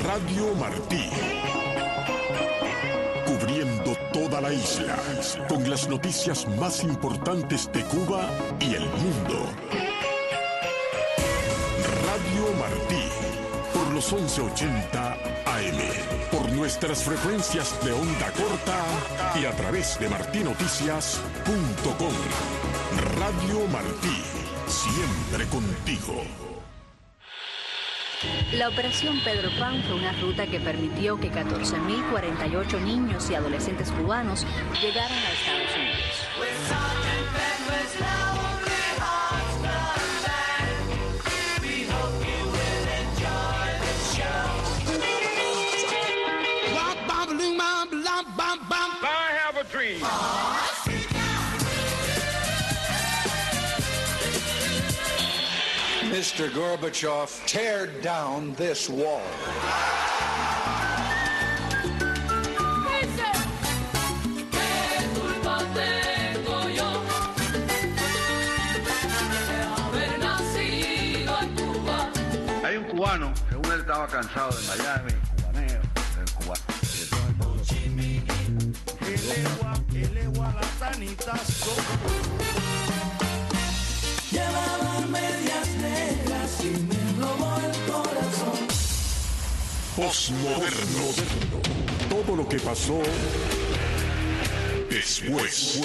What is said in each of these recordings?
Radio Martí. Cubriendo toda la isla, con las noticias más importantes de Cuba y el mundo. Radio Martí, por los 1180 AM, por nuestras frecuencias de onda corta y a través de martinoticias.com. Radio Martí, siempre contigo. La Operación Pedro Pan fue una ruta que permitió que 14.048 niños y adolescentes cubanos llegaran a Estados Unidos. I have a dream. Mr. Gorbachev, tear down this wall. Hay un cubano, según él estaba cansado de Miami, cubaneo, del cubano. Llevaba medias negras y me robó el corazón. Postmoderno. Todo lo que pasó después.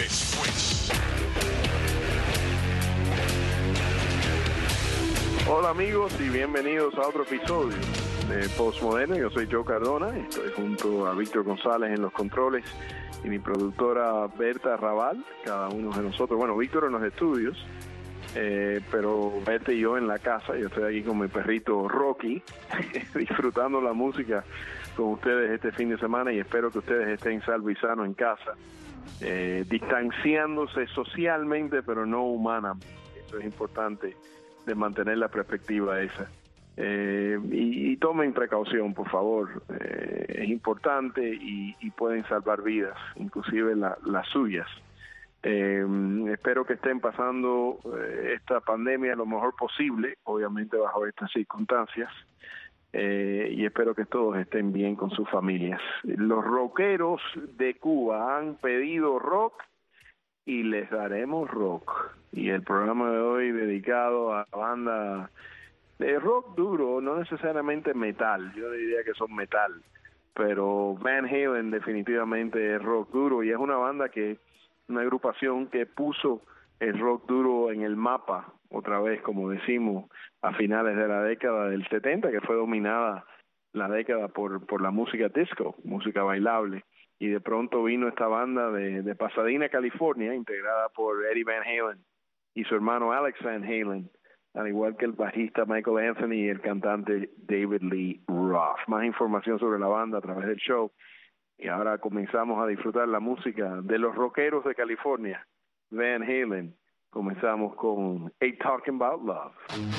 Hola amigos y bienvenidos a otro episodio de Postmoderno. Yo soy Joe Cardona, estoy junto a Víctor González en los controles y mi productora Berta Raval, cada uno de nosotros. Bueno, Víctor en los estudios, pero Berta y yo en la casa. Yo estoy aquí con mi perrito Rocky, disfrutando la música con ustedes este fin de semana y espero que ustedes estén salvos y sanos en casa, distanciándose socialmente pero no humanamente. Eso es importante, de mantener la perspectiva esa. Y tomen precaución, por favor. Es importante y pueden salvar vidas, inclusive las suyas. Espero que estén pasando esta pandemia lo mejor posible, obviamente bajo estas circunstancias, y espero que todos estén bien con sus familias. Los rockeros de Cuba han pedido rock y les daremos rock. Y el programa de hoy dedicado a banda de rock duro, no necesariamente metal, yo diría que son metal, pero Van Halen definitivamente es rock duro y es una banda una agrupación que puso el rock duro en el mapa, otra vez, como decimos, a finales de la década del 70, que fue dominada la década por la música disco, música bailable, y de pronto vino esta banda de Pasadena, California, integrada por Eddie Van Halen y su hermano Alex Van Halen, al igual que el bajista Michael Anthony y el cantante David Lee Roth. Más información sobre la banda a través del show. Y ahora comenzamos a disfrutar la música de los rockeros de California, Van Halen. Comenzamos con Ain't Talking About Love.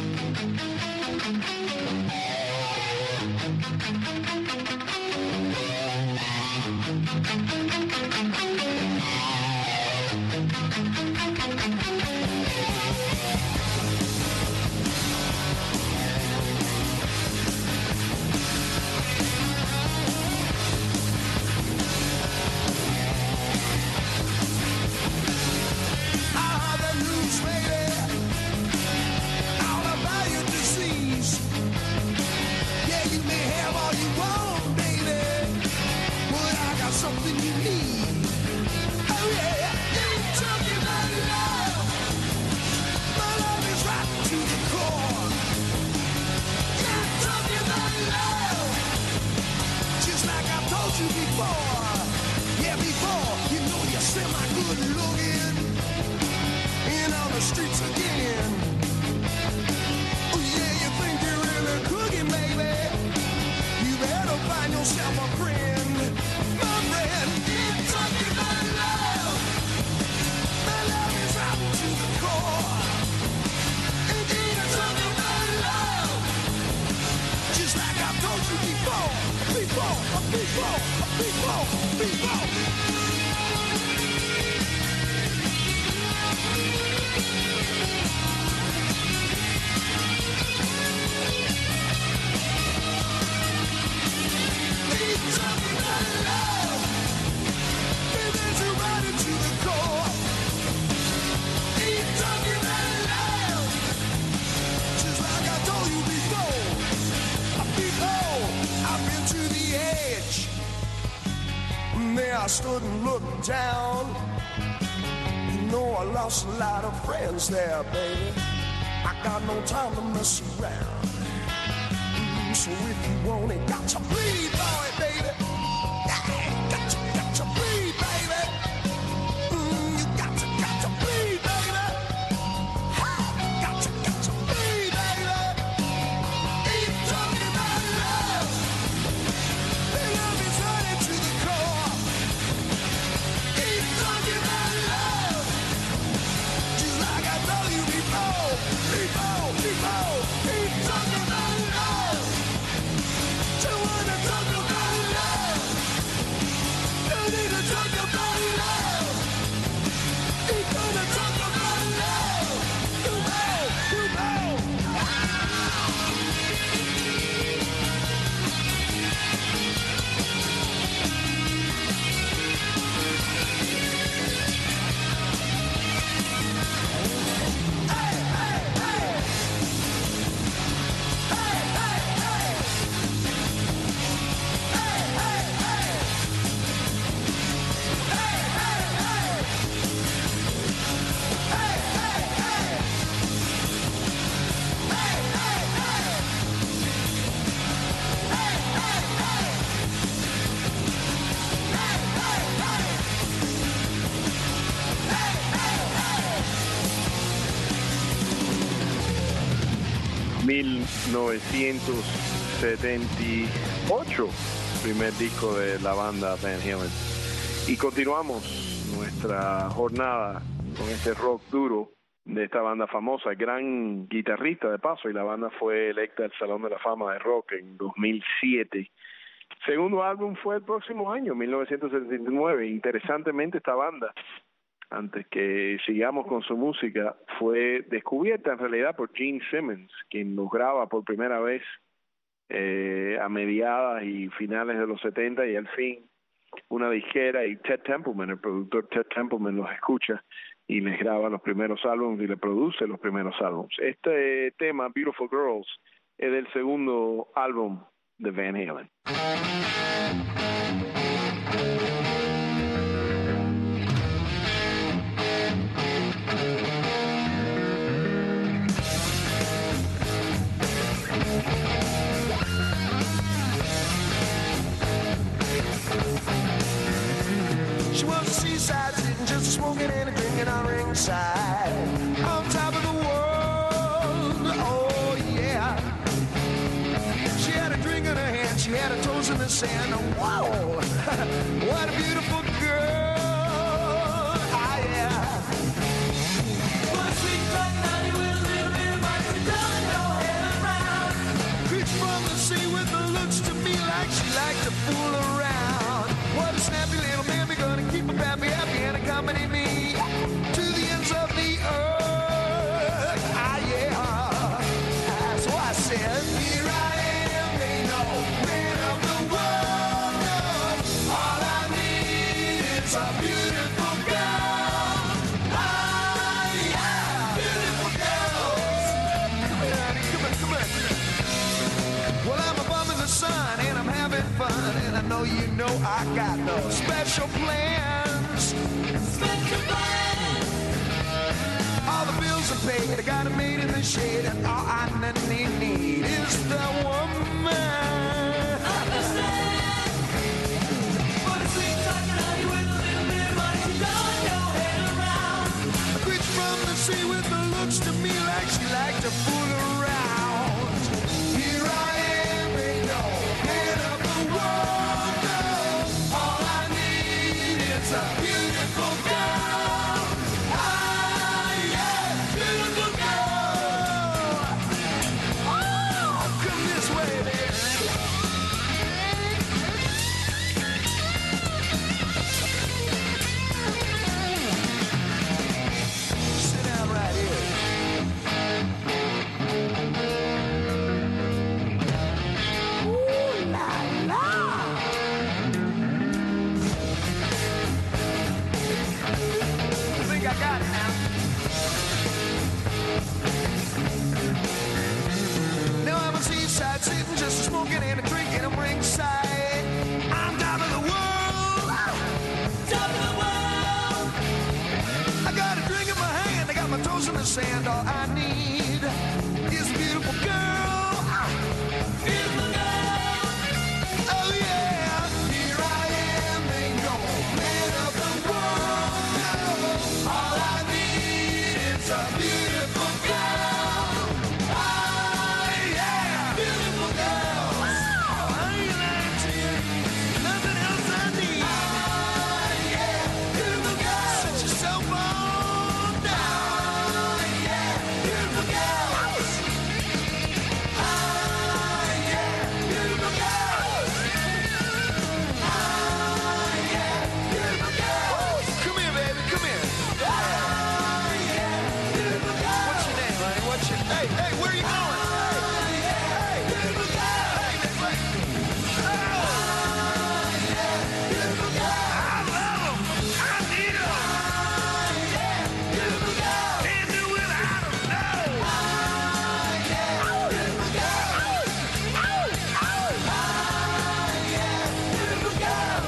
Something you need. Oh yeah, ain't talking about love. My love is right to the core. Yeah, talking about love. Just like I told you before. Yeah, before you know you're semi-good looking. And on the streets again. Oh yeah, you think you're really cooking, baby. You better find yourself a friend. People. ledge. There I stood and looked down. You know I lost a lot of friends there, baby. I got no time to mess around. So if you want it, got to bleed, boy, baby. Yeah, got to bleed, baby. You got to bleed, baby. Got to bleed, baby. Keep talking about love. The love is running to the core. Keep talking about love. Just like I told you before. Keep talking about love. You wanna talk about love? You need to talk about love. Keep gonna talk about love. You know. ...1978, primer disco de la banda Van Halen. Y continuamos nuestra jornada con este rock duro de esta banda famosa, gran guitarrista de paso, y la banda fue electa al Salón de la Fama de Rock en 2007. Segundo álbum fue el próximo año, 1979. Interesantemente, esta banda, antes que sigamos con su música, fue descubierta en realidad por Gene Simmons, quien los graba por primera vez a mediadas y finales de los 70, y al fin una disquera, y Ted Templeman, el productor Ted Templeman, los escucha y les graba los primeros álbumes y le produce los primeros álbumes. Este tema, Beautiful Girls, es del segundo álbum de Van Halen. She was a seaside sitting, just smoking and a drinking on ringside, on top of the world, oh yeah. She had a drink in her hand, she had her toes in the sand, whoa, what a beautiful girl, ah yeah. What a sweet fat night with a little bit of money, down your head around. Creeps from the sea with the looks to me like she liked to fool around. What a snappy little mammy, gonna keep a pappy happy and accompany me to the ends of the earth. Ah, yeah. So I said, here I am, ain't no man of the world. No. All I need is a beautiful girl. Ah, yeah. Beautiful girls. Come here, honey, come on. Well, I'm a bum in the sun and I'm having fun, and I know you know I got no special plans. Special plans. All the bills are paid, I got 'em made in the shade, and all I need is the woman. Understand? For the sweet talking honey with a little bit of money, she throwing your head around. A bitch from the sea with the looks to me like she liked to fool around. Here I am, ain't no man of the world, no. All I need is a beautiful girl. Ah, yeah, beautiful girl. Oh, come this way, baby. Sit down right here. Ooh la la. I think I got it now. Now I'm a seaside sitting, just smoking and a drinking. I'm ringside seashells in the sand. All I need is a beautiful girl. Beautiful girl. Oh yeah. Here I am, ain't no man of the world. No. All I need is a beautiful girl. Oh yeah. Beautiful girl. Oh, I ain't lying to you. Nothing else I need. Oh yeah. Beautiful girl. Set yourself on down. Oh yeah. Beautiful girls. Oh yeah. Beautiful girls. Oh yeah. Beautiful girls. Come here, baby. Come here. Oh yeah. Beautiful girls. What's your name, honey? What's your name? Hey, where are you going? Oh yeah. Hey, beautiful girls. Hey, wait. Oh yeah. Beautiful girls. I love 'em. I need 'em. Oh yeah. Beautiful girls. Can't do without 'em. No. Oh yeah. Beautiful girls. Oh yeah. Beautiful girls.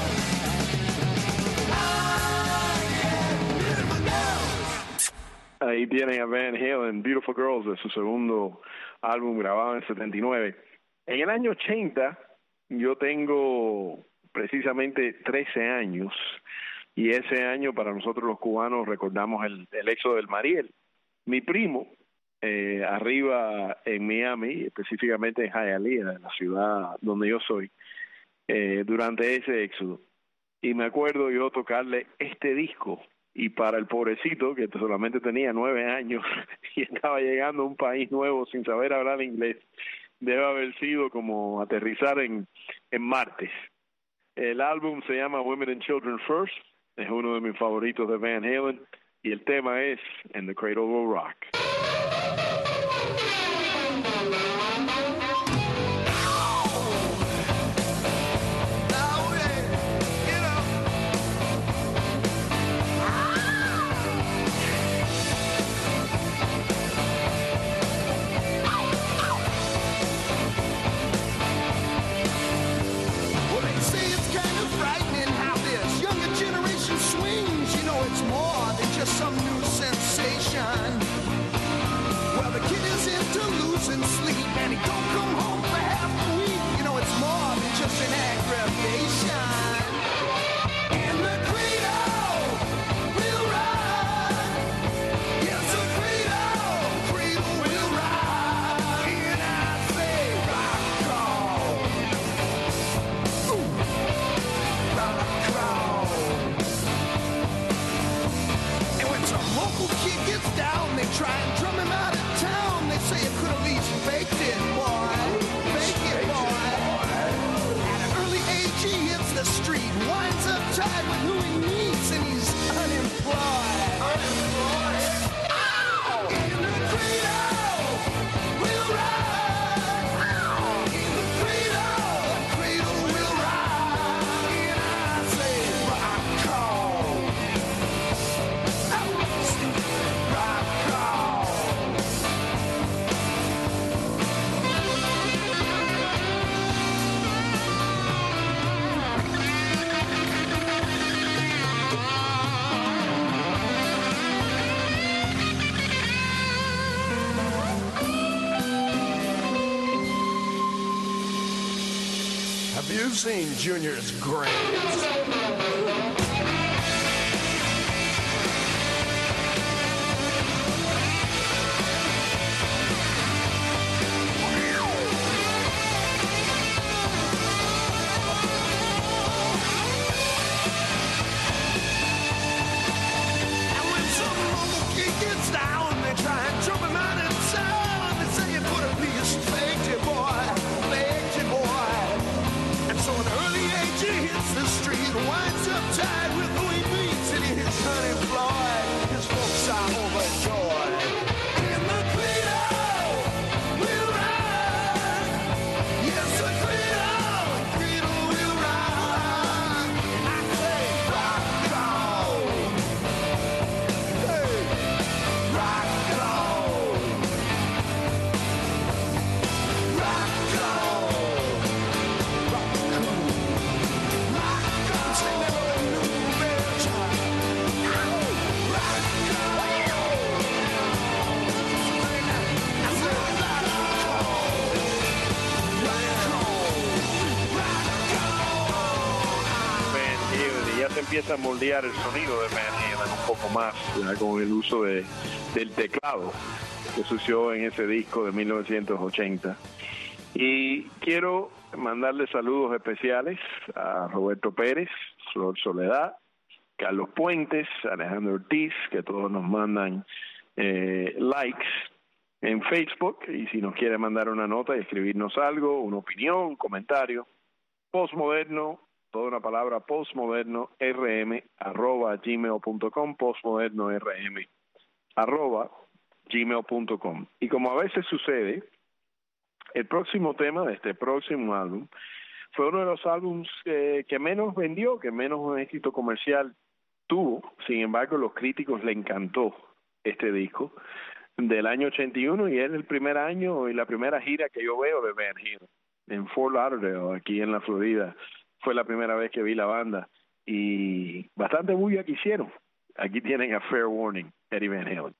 Ahí tienen a Van Halen, Beautiful Girls, de su segundo álbum grabado en el 79. En el año 80, yo tengo precisamente 13 años, y ese año para nosotros los cubanos recordamos el éxodo del Mariel. Mi primo, arriba en Miami, específicamente en Hialeah, la ciudad donde yo soy, durante ese éxodo. Y me acuerdo yo tocarle este disco, y para el pobrecito, que solamente tenía 9 años y estaba llegando a un país nuevo sin saber hablar inglés, debe haber sido como aterrizar en Marte. El álbum se llama Women and Children First, es uno de mis favoritos de Van Halen, y el tema es And the Cradle Will Rock. Well, they say it's kind of frightening how this younger generation swings. You know, it's more than just some new sensation. Well, the kid is into losing sleep, and he don't come home for half a week. You know, it's more than just an aggravation. And the cradle will rock. Yes, the cradle will rock. And I say rock on. And when some local kid gets down, they try and drum him out of town. They say you could at least fake it, boy. Fake it, boy. At an early age, he hits the street, winds up tied with who he meets, and he's unemployed. In the cradle will rock. In the cradle will rock. And I say rock on. Rock on. Have you seen Junior's grades? And when some local kid gets down, they try and jump him out of town. They say you could at least faked it, boy. Faked it, boy. And so at an early age, he hits the street, winds up tied with who he meets, and he's unemployed. His folks are overjoyed. In the cradle will rock. Yes, the cradle will rock. I say rock on. Hey, rock on. Rock on. Rock on. Rock on. Sing that with a new se empieza a moldear el sonido de Van Halen un poco más, ¿verdad? Con el uso del teclado que se usó en ese disco de 1980. Y quiero mandarle saludos especiales a Roberto Pérez, Flor Soledad, Carlos Puentes, Alejandro Ortiz, que todos nos mandan likes en Facebook, y si nos quiere mandar una nota y escribirnos algo, una opinión, un comentario, postmoderno, toda una palabra, postmodernorm@gmail.com, postmodernorm@gmail.com. Y como a veces sucede, el próximo tema de este próximo álbum fue uno de los álbumes que menos vendió, que menos éxito comercial tuvo. Sin embargo, los críticos le encantó este disco del año 81, y es el primer año y la primera gira que yo veo de Van Halen en Fort Lauderdale, aquí en la Florida. Fue la primera vez que vi la banda y bastante bulla que hicieron. Aquí tienen a Fair Warning, Eddie Van Halen.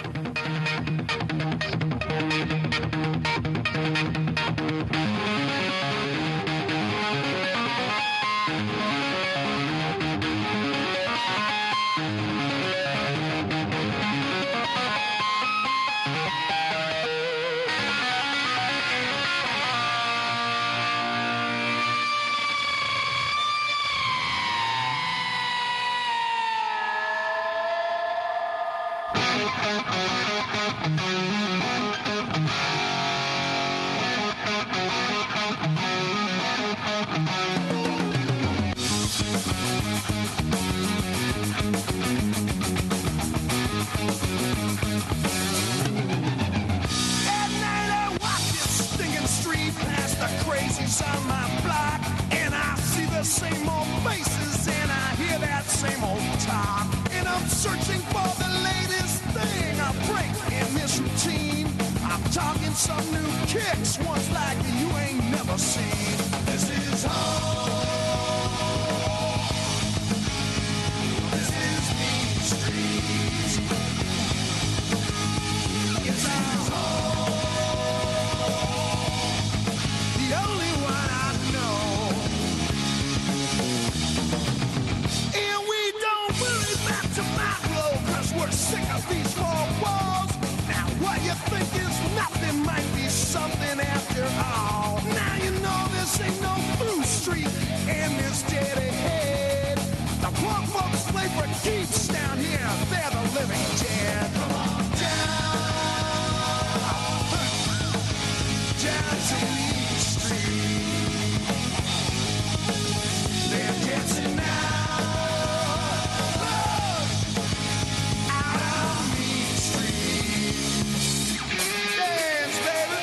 On my block, and I see the same old faces, and I hear that same old talk, and I'm searching for the latest thing I break in this routine. I'm talking some new kicks, ones like you ain't never seen. This is home. This is Main Street. It's our home. The only one I know. And we don't worry about tomorrow, 'cause we're sick of these four walls. Now what you think is nothing might be something after all. Now you know this ain't no blue street, and this dead ahead. The poor folks play for keeps down here, they're the living dead. Come on down to Main Street. They're dancing now out on Main Street. Dance, baby.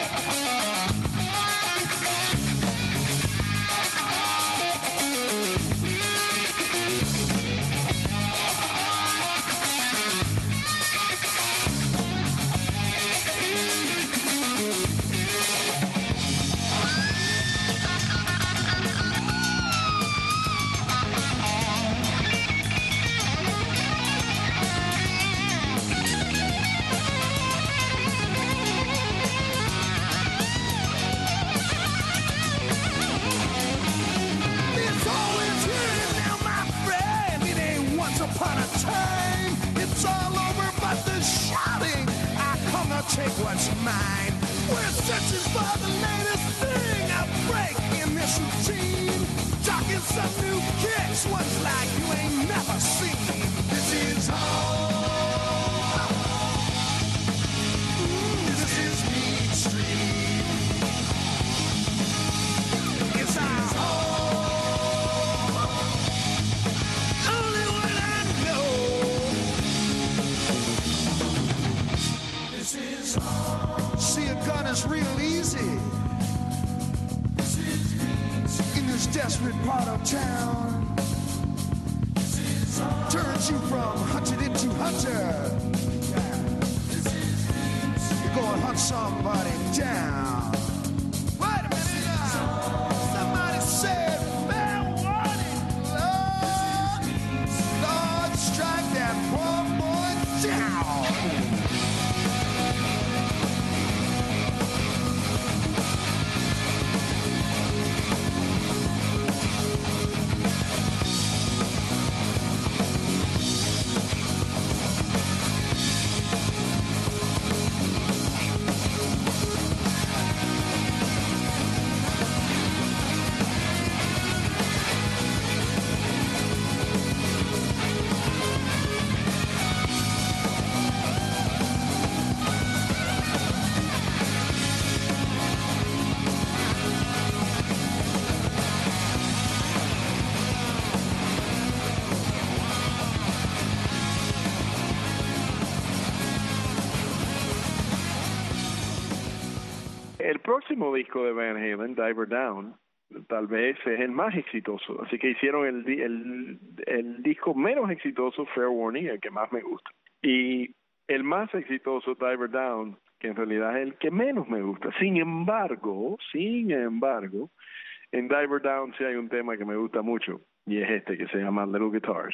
It's always here now, my friend. It ain't once upon a time. It's all over but the shouting. I come to take what's mine. We're searching for the latest thing I break in this routine. Talking some new kicks, ones like you ain't never seen. This is home. This is Main Street. It's our home. Only one I know. This is home. See, a gun is real easy in this desperate part of town. Turns you from hunted into hunter. You go and hunt somebody down. Wait a minute now. Somebody said, fair warning, Lord. Lord, strike that poor boy down. próximo disco de Van Halen, Diver Down, tal vez es el más exitoso. Así que hicieron el disco menos exitoso, Fair Warning, el que más me gusta. Y el más exitoso, Diver Down, que en realidad es el que menos me gusta. Sin embargo, en Diver Down sí hay un tema que me gusta mucho, y es este, que se llama Little Guitars.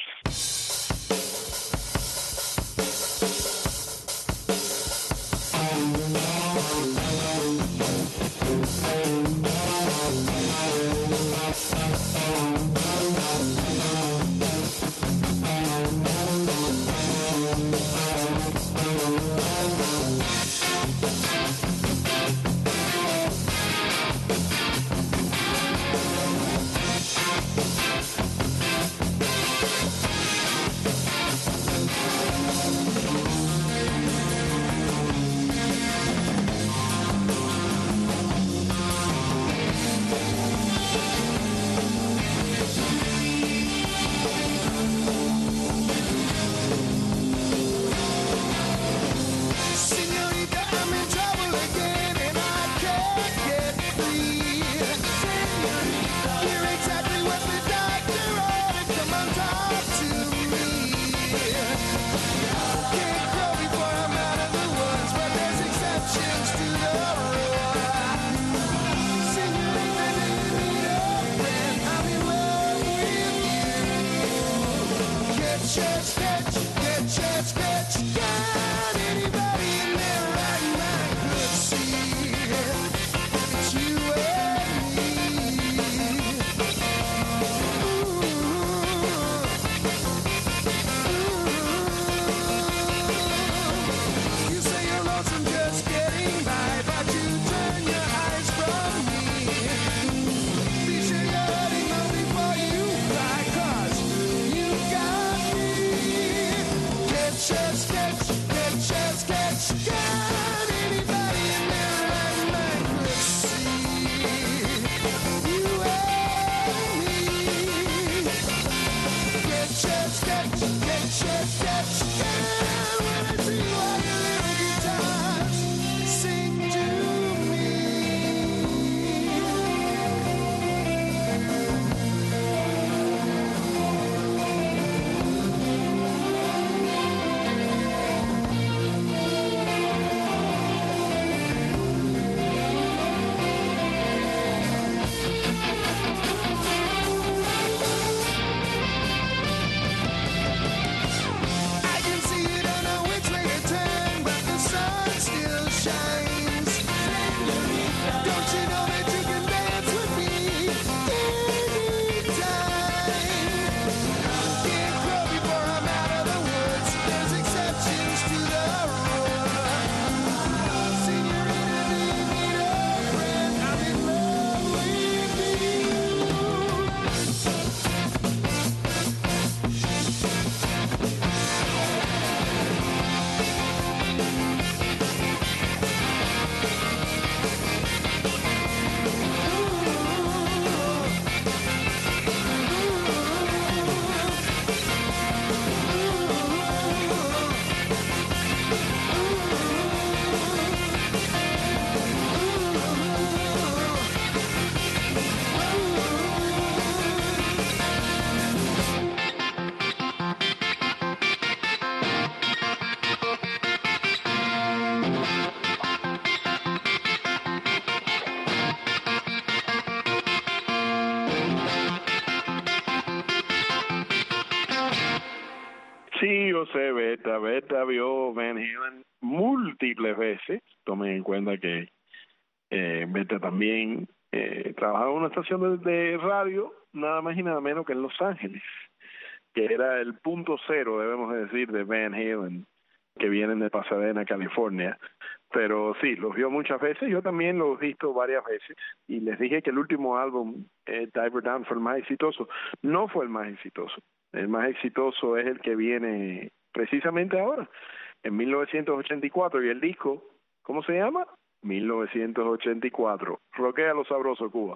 Sí, yo sé, Beta vio Van Halen múltiples veces. Tomen en cuenta que Beta también trabajaba en una estación de radio, nada más y nada menos que en Los Ángeles, que era el punto cero, debemos decir, de Van Halen, que vienen de Pasadena, California. Pero sí, los vio muchas veces, yo también los he visto varias veces, y les dije que el último álbum, Diver Down, fue el más exitoso. No fue el más exitoso. El más exitoso es el que viene precisamente ahora, en 1984, y el disco, ¿cómo se llama? 1984. Roquea lo sabroso, Cuba.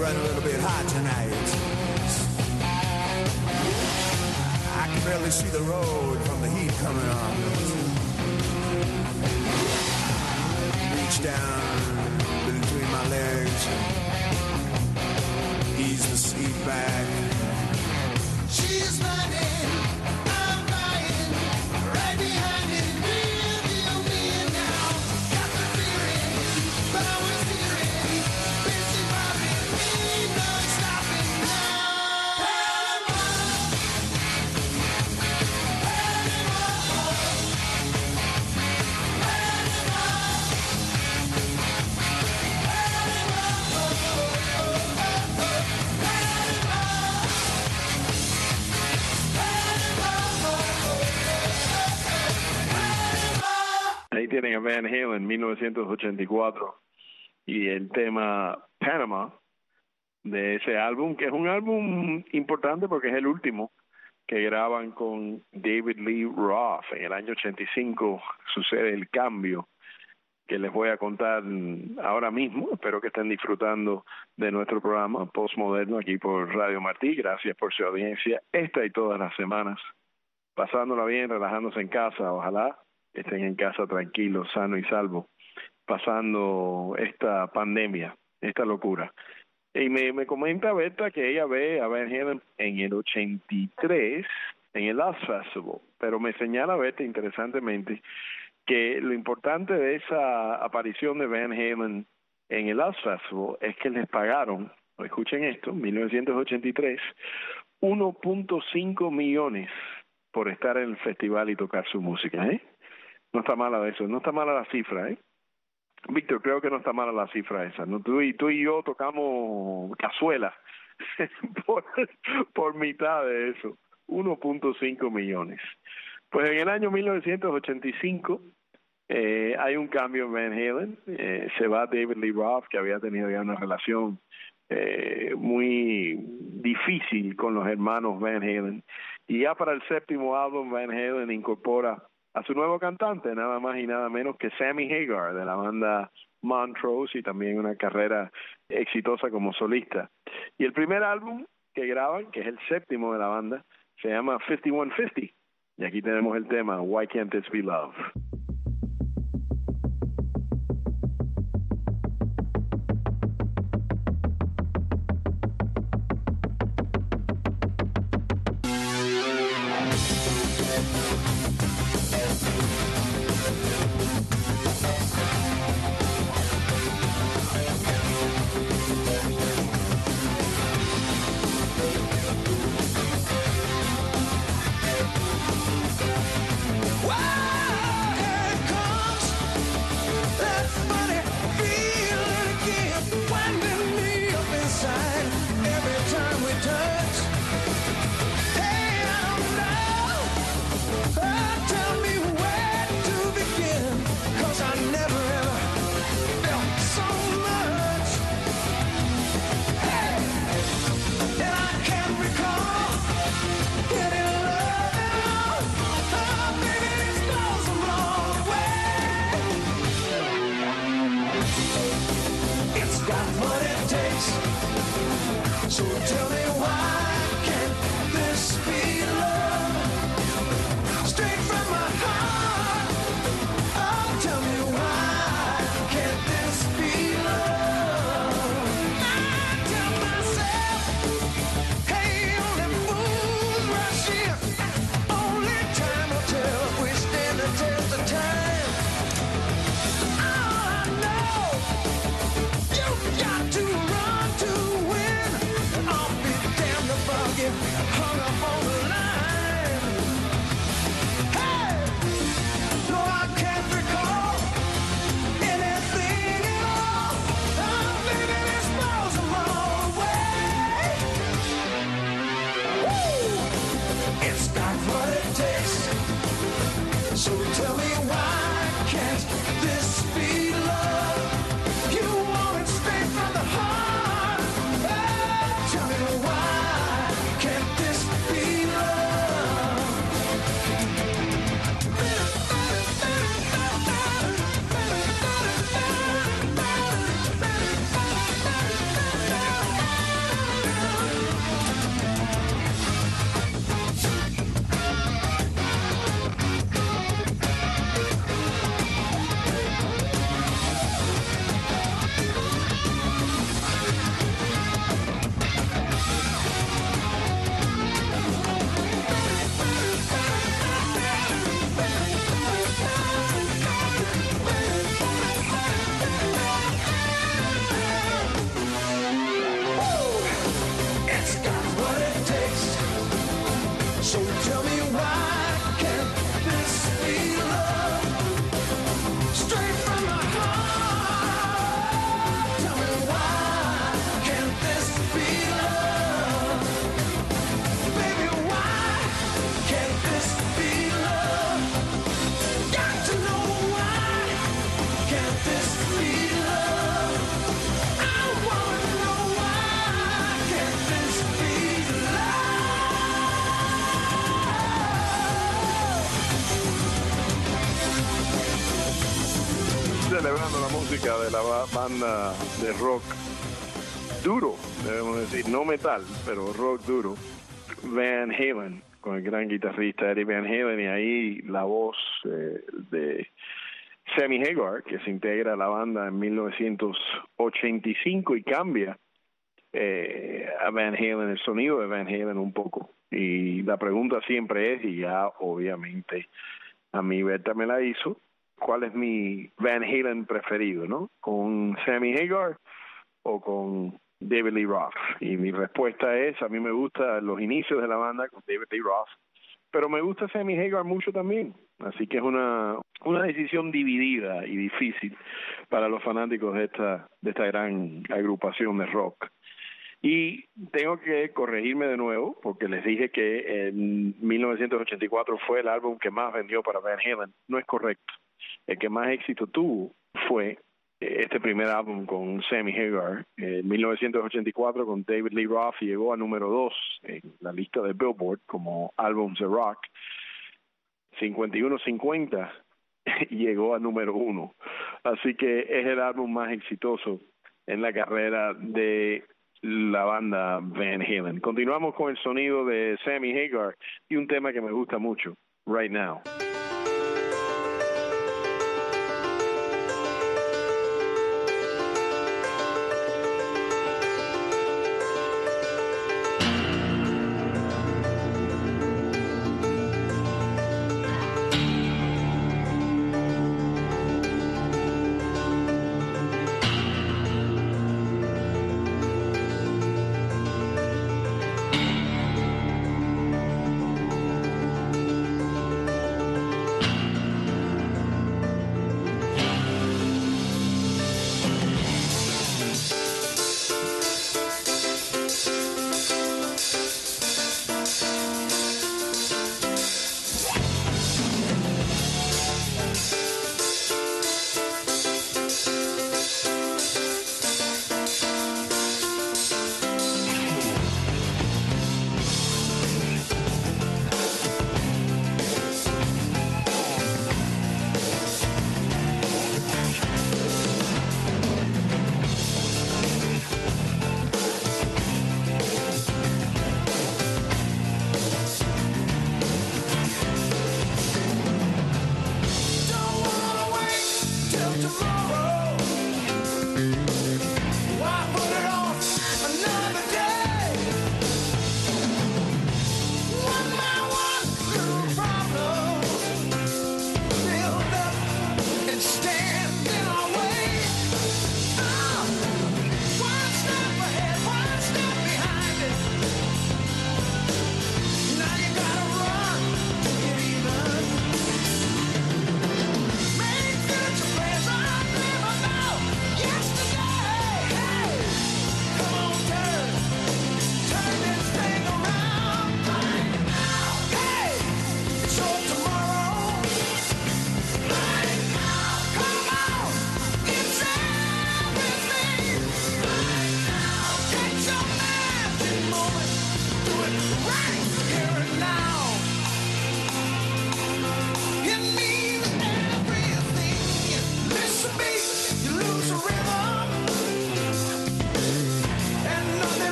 run a little bit hot tonight. I can barely see the road from the heat coming on. Reach down between my legs, ease the seat back. She's running, I'm lying, right behind it, real me now. Got the feeling, but I was hearing, busy robbing me, not stopping now. Ahí tienen a Van Halen, 1984, y el tema Panama de ese álbum, que es un álbum importante porque es el último que graban con David Lee Roth. En el año 85 sucede el cambio que les voy a contar ahora mismo. Espero que estén disfrutando de nuestro programa Postmoderno aquí por Radio Martí. Gracias por su audiencia esta y todas las semanas, pasándola bien, relajándose en casa. Ojalá estén en casa tranquilos, sanos y salvos, pasando esta pandemia, esta locura. Y me comenta Berta que ella ve a Van Halen en el 83 en el Last Festival, pero me señala Berta interesantemente que lo importante de esa aparición de Van Halen en el Last Festival es que les pagaron, escuchen esto, 1983, 1.5 millones por estar en el festival y tocar su música, ¿eh? No está mala eso, no está mala la cifra, ¿eh? Víctor, creo que no está mala la cifra esa, ¿no? Tú y yo tocamos cazuela por mitad de eso, 1.5 millones. Pues en el año 1985 hay un cambio en Van Halen, se va David Lee Roth, que había tenido ya una relación muy difícil con los hermanos Van Halen, y ya para el séptimo álbum Van Halen incorpora a su nuevo cantante, nada más y nada menos que Sammy Hagar, de la banda Montrose, y también una carrera exitosa como solista. Y el primer álbum que graban, que es el séptimo de la banda, se llama 5150. Y aquí tenemos el tema Why Can't This Be Love? Got to run to win. I'll be damned música de la banda de rock duro, debemos decir, no metal, pero rock duro, Van Halen, con el gran guitarrista Eddie Van Halen, y ahí la voz de Sammy Hagar, que se integra a la banda en 1985 y cambia a Van Halen, el sonido de Van Halen un poco. Y la pregunta siempre es, y ya obviamente a mí Berta me la hizo, ¿cuál es mi Van Halen preferido, no? ¿Con Sammy Hagar o con David Lee Roth? Y mi respuesta es, a mí me gustan los inicios de la banda con David Lee Roth, pero me gusta Sammy Hagar mucho también. Así que es una decisión dividida y difícil para los fanáticos de esta gran agrupación de rock. Y tengo que corregirme de nuevo, porque les dije que en 1984 fue el álbum que más vendió para Van Halen. No es correcto. El que más éxito tuvo fue este primer álbum con Sammy Hagar. En 1984 con David Lee Roth llegó a número 2 en la lista de Billboard como álbums de rock. 51-50 llegó a número 1. Así que es el álbum más exitoso en la carrera de la banda Van Halen. Continuamos con el sonido de Sammy Hagar y un tema que me gusta mucho, Right Now.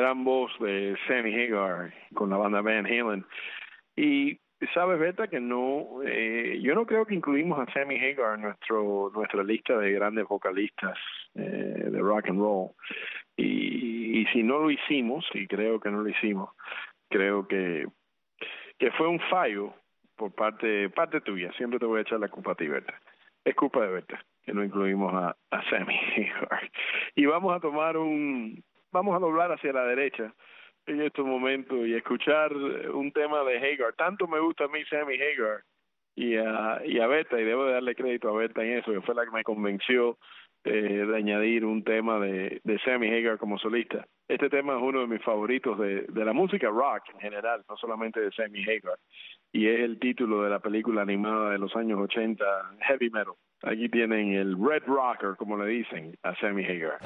gran voz de Sammy Hagar con la banda Van Halen. Y sabes, Berta, que no, yo no creo que incluimos a Sammy Hagar en nuestra lista de grandes vocalistas de rock and roll. Y si no lo hicimos, y creo que no lo hicimos, creo que fue un fallo por parte tuya. Siempre te voy a echar la culpa a ti, Berta. Es culpa de Berta que no incluimos a Sammy Hagar. Y vamos a doblar hacia la derecha en estos momentos y escuchar un tema de Hagar. Tanto me gusta a mí Sammy Hagar y a Berta, y debo de darle crédito a Berta en eso, que fue la que me convenció de añadir un tema de Sammy Hagar como solista. Este tema es uno de mis favoritos de la música rock en general, no solamente de Sammy Hagar, y es el título de la película animada de los años 80, Heavy Metal. Aquí tienen el Red Rocker, como le dicen a Sammy Hagar.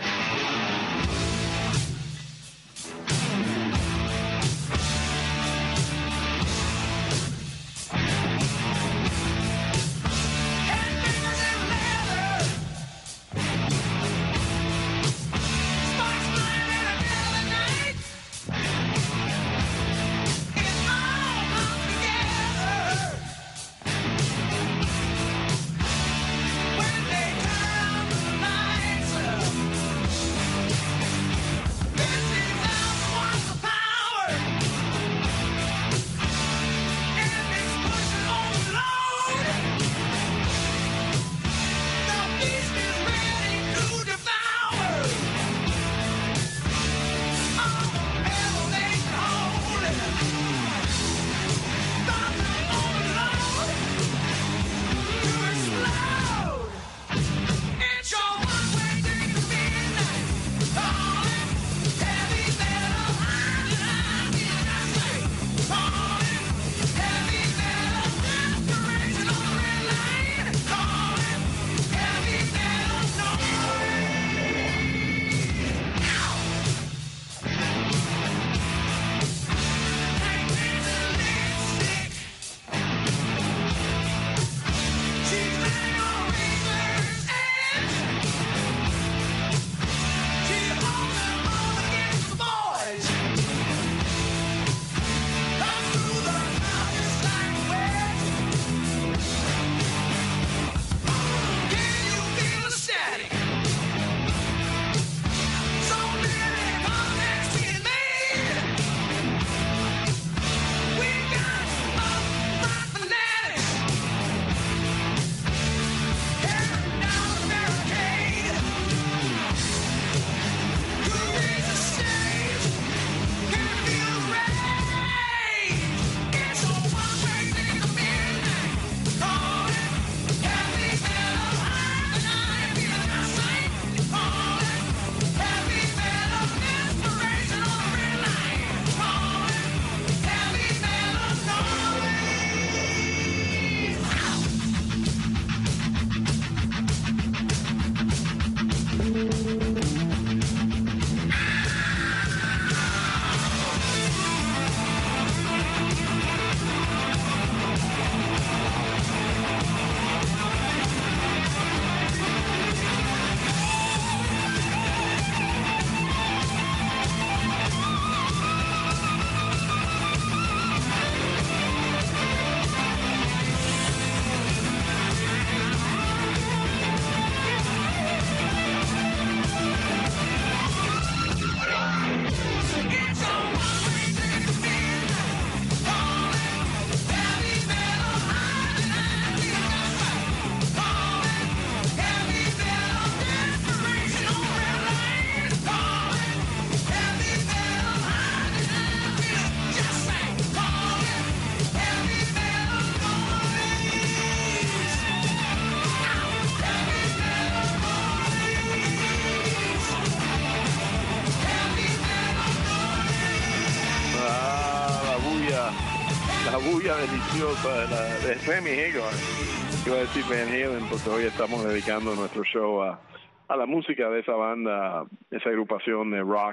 La bulla deliciosa de Sammy Hagar. Iba a decir Van Halen, porque hoy estamos dedicando nuestro show a la música de esa banda, esa agrupación de rock,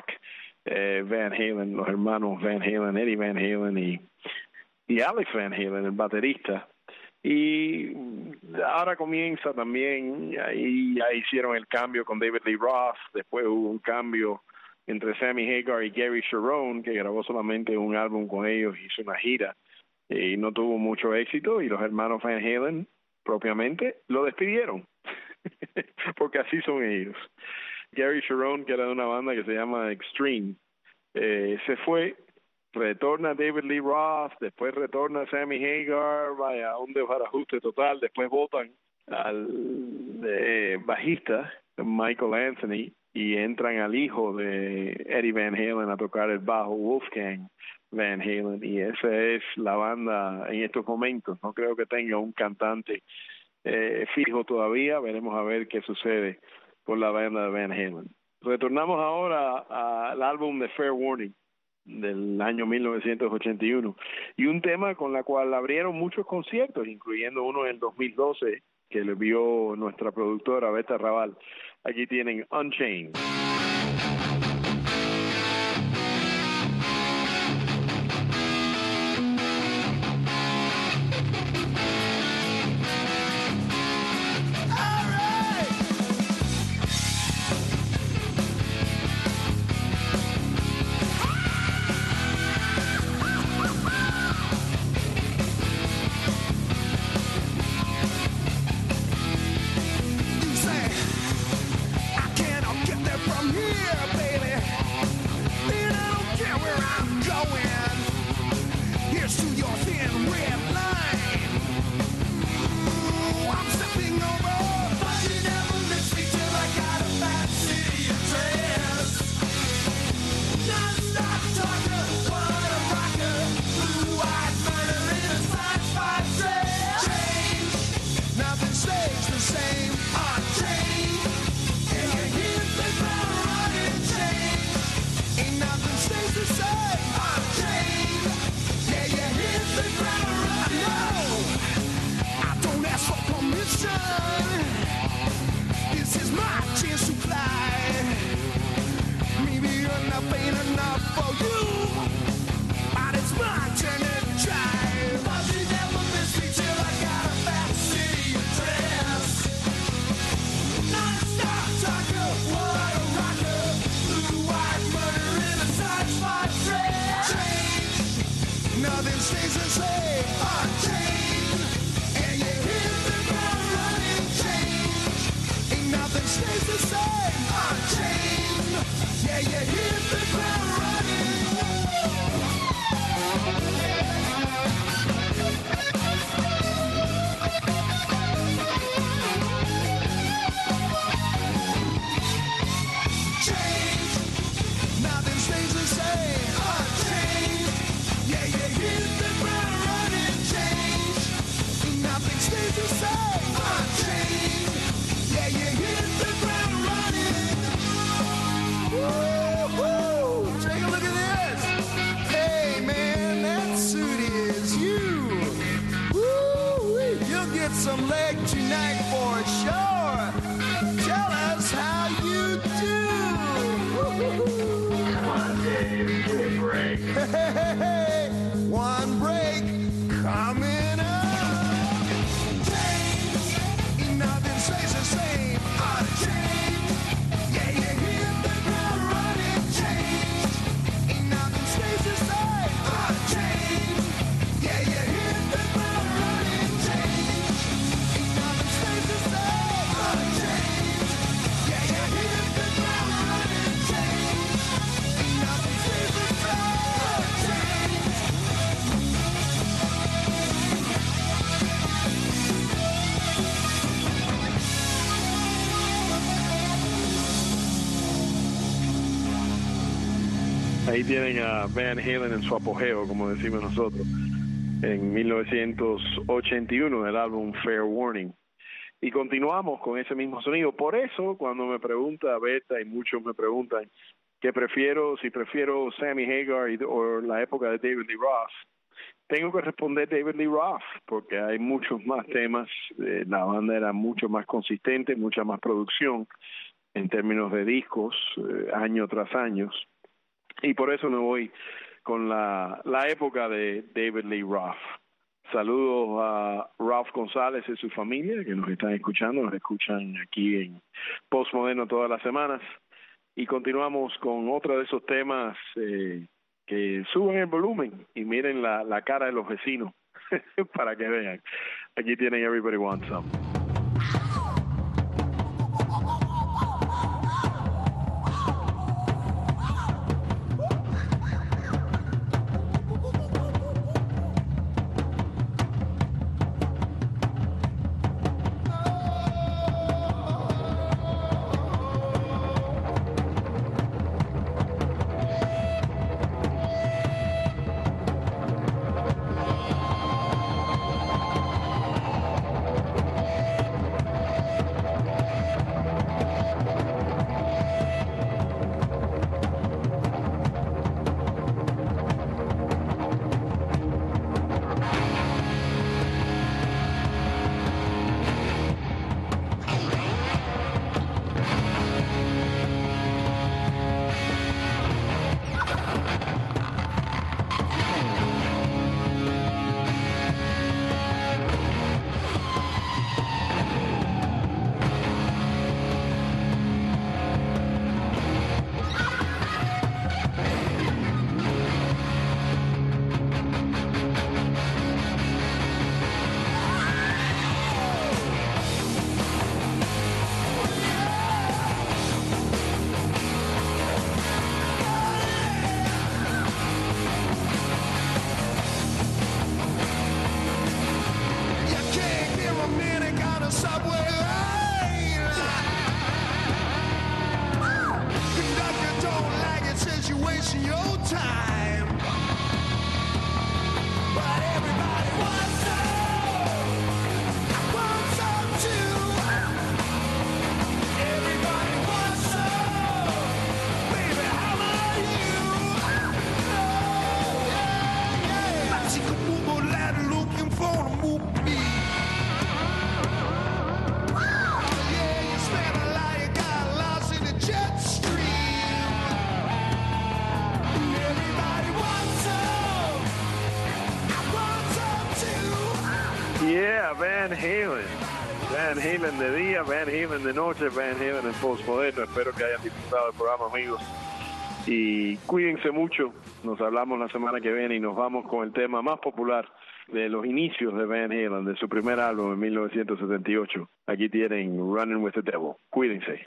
Van Halen, los hermanos Van Halen, Eddie Van Halen y Alex Van Halen, el baterista. Y ahora comienza también, ahí ya hicieron el cambio con David Lee Roth, después hubo un cambio entre Sammy Hagar y Gary Cherone, que grabó solamente un álbum con ellos, hizo una gira y no tuvo mucho éxito, y los hermanos Van Halen propiamente lo despidieron porque así son ellos. Gary Cherone, que era de una banda que se llama Extreme, se fue. Retorna David Lee Roth, después retorna Sammy Hagar, vaya, un desbarajuste total. Después votan al bajista Michael Anthony y entran al hijo de Eddie Van Halen a tocar el bajo, Wolfgang Van Halen, y esa es la banda en estos momentos. No creo que tenga un cantante fijo todavía. Veremos a ver qué sucede con la banda de Van Halen. Retornamos ahora al álbum de Fair Warning del año 1981, y un tema con la cual abrieron muchos conciertos, incluyendo uno en el 2012 que le vio nuestra productora Beta Raval. Aquí tienen Unchained. Ahí tienen a Van Halen en su apogeo, como decimos nosotros, en 1981, del álbum Fair Warning. Y continuamos con ese mismo sonido. Por eso, cuando me pregunta Beta, y muchos me preguntan si prefiero Sammy Hagar o la época de David Lee Roth, tengo que responder David Lee Roth, porque hay muchos más temas. La banda era mucho más consistente, mucha más producción en términos de discos, año tras año. Y por eso me voy con la época de David Lee Roth. Saludos a Ralph González y su familia que nos están escuchando, nos escuchan aquí en Postmoderno todas las semanas. y continuamos con otro de esos temas que suben el volumen y miren la cara de los vecinos para que vean. Aquí tienen Everybody Wants Some. Van Halen. Van Halen de día, Van Halen de noche, Van Halen en postmoderno. Espero que hayan disfrutado del programa, amigos. Y cuídense mucho. Nos hablamos la semana que viene y nos vamos con el tema más popular de los inicios de Van Halen, de su primer álbum en 1978. Aquí tienen Running with the Devil. Cuídense.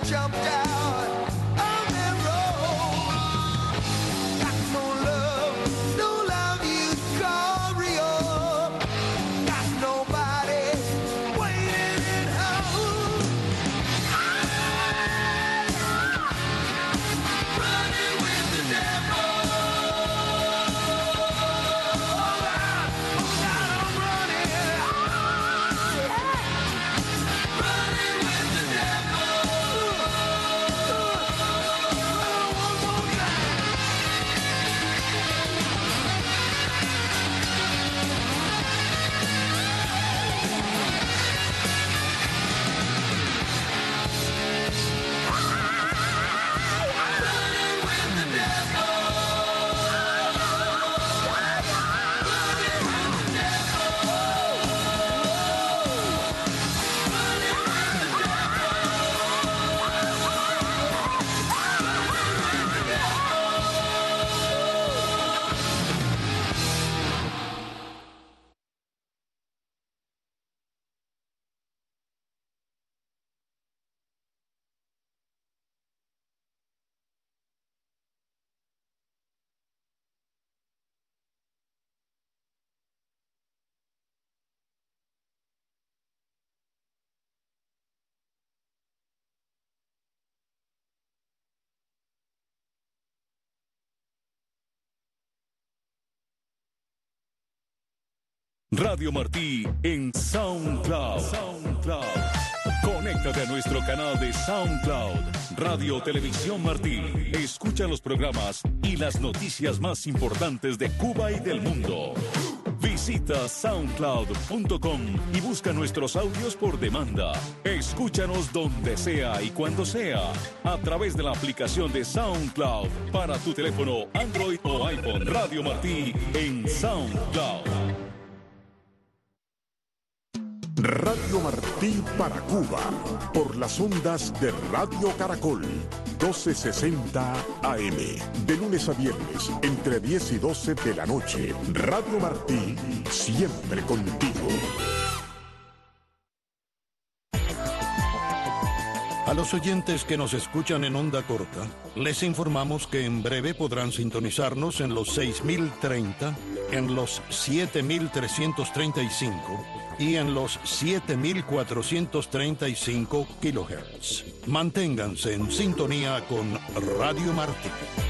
jumped out on that road. Got no love you'd call real. Got nobody waiting at home. Running with the devil. Radio Martí en SoundCloud. Conéctate a nuestro canal de SoundCloud, Radio Televisión Martí. Escucha los programas y las noticias más importantes de Cuba y del mundo. Visita soundcloud.com y busca nuestros audios por demanda. Escúchanos donde sea y cuando sea, a través de la aplicación de SoundCloud para tu teléfono Android o iPhone. Radio Martí en SoundCloud. Radio Martí para Cuba, por las ondas de Radio Caracol, 1260 AM, de lunes a viernes, entre 10 y 12 de la noche. Radio Martí, siempre contigo. A los oyentes que nos escuchan en onda corta, les informamos que en breve podrán sintonizarnos en los 6030, en los 7335 y en los 7435 kHz. Manténganse en sintonía con Radio Martí.